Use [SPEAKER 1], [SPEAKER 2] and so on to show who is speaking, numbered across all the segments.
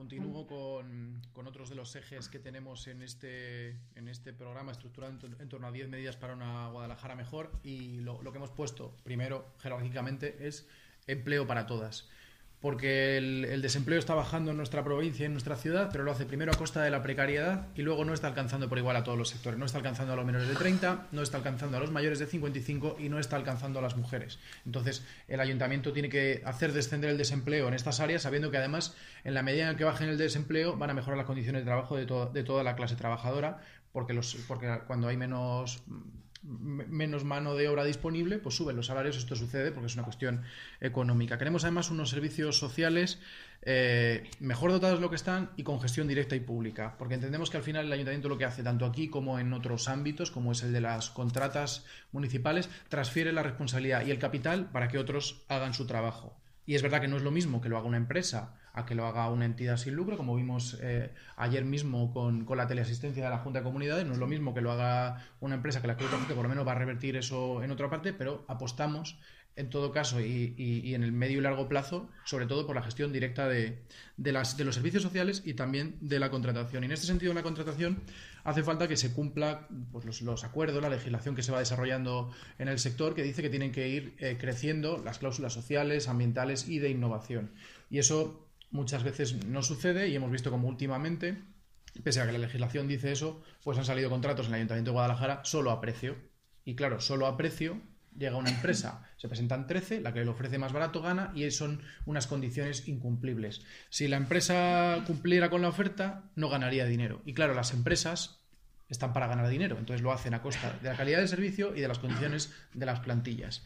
[SPEAKER 1] Continúo con otros de los ejes que tenemos en este programa estructurado en torno a 10 medidas para una Guadalajara mejor, y lo que hemos puesto primero jerárquicamente es empleo para todas. Porque el desempleo está bajando en nuestra provincia y en nuestra ciudad, pero lo hace primero a costa de la precariedad y luego no está alcanzando por igual a todos los sectores. No está alcanzando a los menores de 30, no está alcanzando a los mayores de 55 y no está alcanzando a las mujeres. Entonces, el ayuntamiento tiene que hacer descender el desempleo en estas áreas, sabiendo que además, en la medida en que bajen el desempleo, van a mejorar las condiciones de trabajo de toda la clase trabajadora, porque cuando hay menos mano de obra disponible, pues suben los salarios. Esto sucede porque es una cuestión económica. Queremos además unos servicios sociales mejor dotados de lo que están y con gestión directa y pública, porque entendemos que al final el ayuntamiento lo que hace, tanto aquí como en otros ámbitos, como es el de las contratas municipales, transfiere la responsabilidad y el capital para que otros hagan su trabajo. Y es verdad que no es lo mismo que lo haga una empresa a que lo haga una entidad sin lucro, como vimos ayer mismo con la teleasistencia de la Junta de Comunidades. No es lo mismo que lo haga una empresa, que la que por lo menos va a revertir eso en otra parte, pero apostamos en todo caso y en el medio y largo plazo, sobre todo por la gestión directa de los servicios sociales y también de la contratación. Y en este sentido, en la contratación hace falta que se cumpla pues, los acuerdos, la legislación que se va desarrollando en el sector, que dice que tienen que ir creciendo las cláusulas sociales, ambientales y de innovación. Y eso muchas veces no sucede, y hemos visto como últimamente, pese a que la legislación dice eso, pues han salido contratos en el Ayuntamiento de Guadalajara solo a precio. Y claro, solo a precio. Llega una empresa, se presentan 13, la que le ofrece más barato gana, y son unas condiciones incumplibles. Si la empresa cumpliera con la oferta, no ganaría dinero. Y claro, las empresas están para ganar dinero, entonces lo hacen a costa de la calidad del servicio y de las condiciones de las plantillas.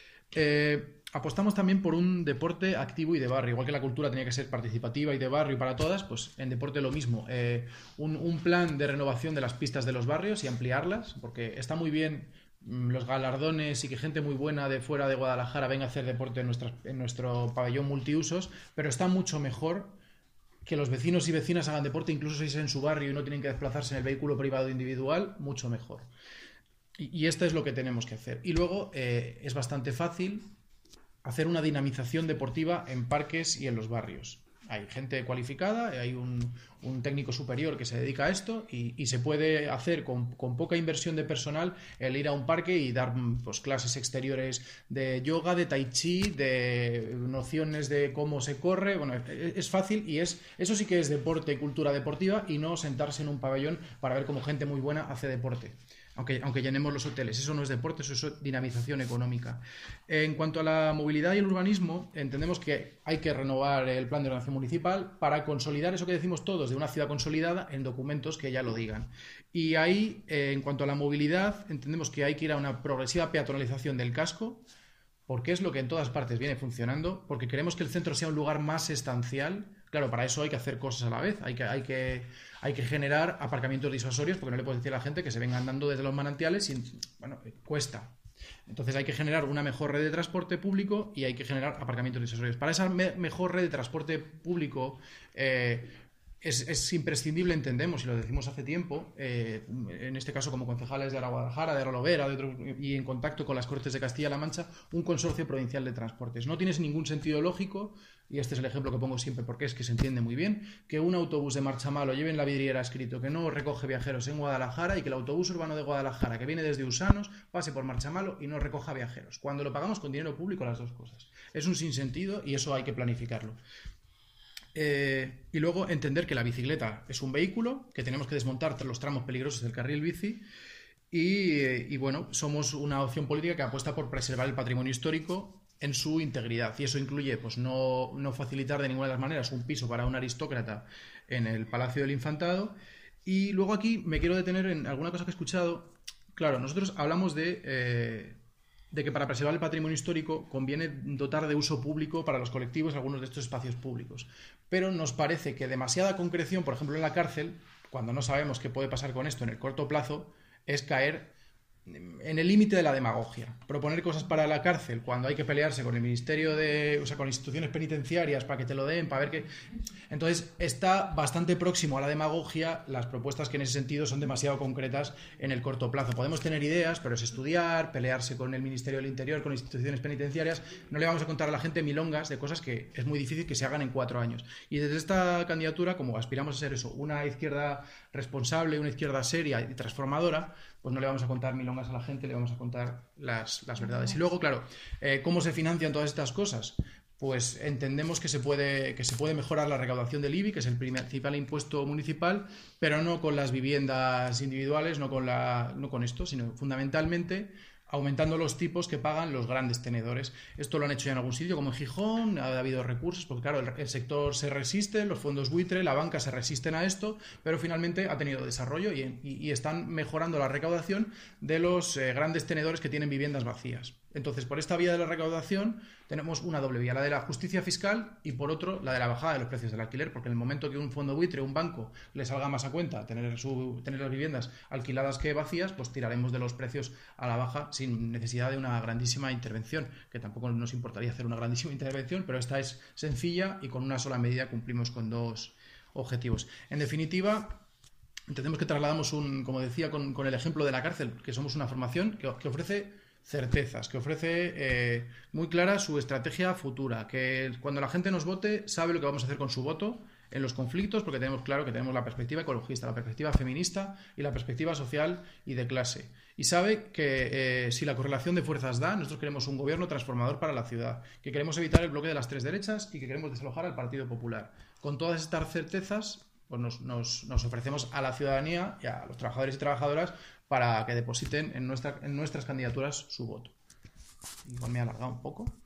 [SPEAKER 1] Apostamos también por un deporte activo y de barrio. Igual que la cultura tenía que ser participativa y de barrio y para todas, pues en deporte lo mismo. Un plan de renovación de las pistas de los barrios y ampliarlas, porque está muy bien los galardones y que gente muy buena de fuera de Guadalajara venga a hacer deporte en nuestro pabellón multiusos, pero está mucho mejor que los vecinos y vecinas hagan deporte, incluso si es en su barrio y no tienen que desplazarse en el vehículo privado individual, mucho mejor. Y esto es lo que tenemos que hacer. Y luego es bastante fácil hacer una dinamización deportiva en parques y en los barrios. Hay gente cualificada, hay un técnico superior que se dedica a esto, y se puede hacer con poca inversión de personal el ir a un parque y dar pues, clases exteriores de yoga, de tai chi, de nociones de cómo se corre. Bueno, es fácil, y eso sí que es deporte y cultura deportiva, y no sentarse en un pabellón para ver cómo gente muy buena hace deporte. Aunque llenemos los hoteles, eso no es deporte, eso es dinamización económica. En cuanto a la movilidad y el urbanismo, entendemos que hay que renovar el plan de ordenación municipal para consolidar eso que decimos todos de una ciudad consolidada en documentos que ya lo digan. Y ahí, en cuanto a la movilidad, entendemos que hay que ir a una progresiva peatonalización del casco, porque es lo que en todas partes viene funcionando, porque queremos que el centro sea un lugar más estancial. Claro, para eso hay que hacer cosas a la vez, hay que generar aparcamientos disuasorios, porque no le puedes decir a la gente que se venga andando desde los manantiales y, bueno, cuesta. Entonces hay que generar una mejor red de transporte público y hay que generar aparcamientos disuasorios. Para esa mejor red de transporte público es imprescindible, entendemos, y lo decimos hace tiempo, en este caso como concejales de Guadalajara, de Arolovera, y en contacto con las Cortes de Castilla-La Mancha, un consorcio provincial de transportes. No tiene ningún sentido lógico, y este es el ejemplo que pongo siempre porque es que se entiende muy bien, que un autobús de Marchamalo lleve en la vidriera escrito que no recoge viajeros en Guadalajara, y que el autobús urbano de Guadalajara, que viene desde Usanos, pase por Marchamalo y no recoja viajeros, cuando lo pagamos con dinero público las dos cosas. Es un sinsentido, y eso hay que planificarlo. Y luego entender que la bicicleta es un vehículo, que tenemos que desmontar los tramos peligrosos del carril bici, y bueno, somos una opción política que apuesta por preservar el patrimonio histórico en su integridad, y eso incluye pues no facilitar de ninguna de las maneras un piso para un aristócrata en el Palacio del Infantado. Y luego aquí me quiero detener en alguna cosa que he escuchado. Claro, nosotros hablamos de que para preservar el patrimonio histórico conviene dotar de uso público para los colectivos algunos de estos espacios públicos. Pero nos parece que demasiada concreción, por ejemplo en la cárcel, cuando no sabemos qué puede pasar con esto en el corto plazo, es caer en el límite de la demagogia. Proponer cosas para la cárcel cuando hay que pelearse con el ministerio con instituciones penitenciarias para que te lo den, para ver qué. Entonces está bastante próximo a la demagogia las propuestas que en ese sentido son demasiado concretas en el corto plazo. Podemos tener ideas, pero es estudiar, pelearse con el Ministerio del Interior, con instituciones penitenciarias. No le vamos a contar a la gente milongas de cosas que es muy difícil que se hagan en 4 años. Y desde esta candidatura, como aspiramos a ser eso, una izquierda responsable, una izquierda seria y transformadora, pues no le vamos a contar milongas a la gente, le vamos a contar las verdades. Y luego, claro, ¿cómo se financian todas estas cosas? Pues entendemos que se puede mejorar la recaudación del IBI, que es el principal impuesto municipal, pero no con las viviendas individuales, no con esto, sino fundamentalmente aumentando los tipos que pagan los grandes tenedores. Esto lo han hecho ya en algún sitio, como en Gijón, ha habido recursos, porque claro, el sector se resiste, los fondos buitre, la banca se resisten a esto, pero finalmente ha tenido desarrollo y están mejorando la recaudación de los grandes tenedores que tienen viviendas vacías. Entonces, por esta vía de la recaudación tenemos una doble vía, la de la justicia fiscal y por otro la de la bajada de los precios del alquiler, porque en el momento que un fondo buitre, un banco, le salga más a cuenta tener las viviendas alquiladas que vacías, pues tiraremos de los precios a la baja sin necesidad de una grandísima intervención, que tampoco nos importaría hacer una grandísima intervención, pero esta es sencilla y con una sola medida cumplimos con 2 objetivos. En definitiva, entendemos que trasladamos como decía con el ejemplo de la cárcel, que somos una formación que ofrece certezas, que ofrece muy clara su estrategia futura, que cuando la gente nos vote sabe lo que vamos a hacer con su voto en los conflictos, porque tenemos claro que tenemos la perspectiva ecologista, la perspectiva feminista y la perspectiva social y de clase. Y sabe que si la correlación de fuerzas da, nosotros queremos un gobierno transformador para la ciudad, que queremos evitar el bloque de las 3 derechas y que queremos desalojar al Partido Popular. Con todas estas certezas, pues nos ofrecemos a la ciudadanía y a los trabajadores y trabajadoras para que depositen en nuestras candidaturas su voto. Igual me he alargado un poco.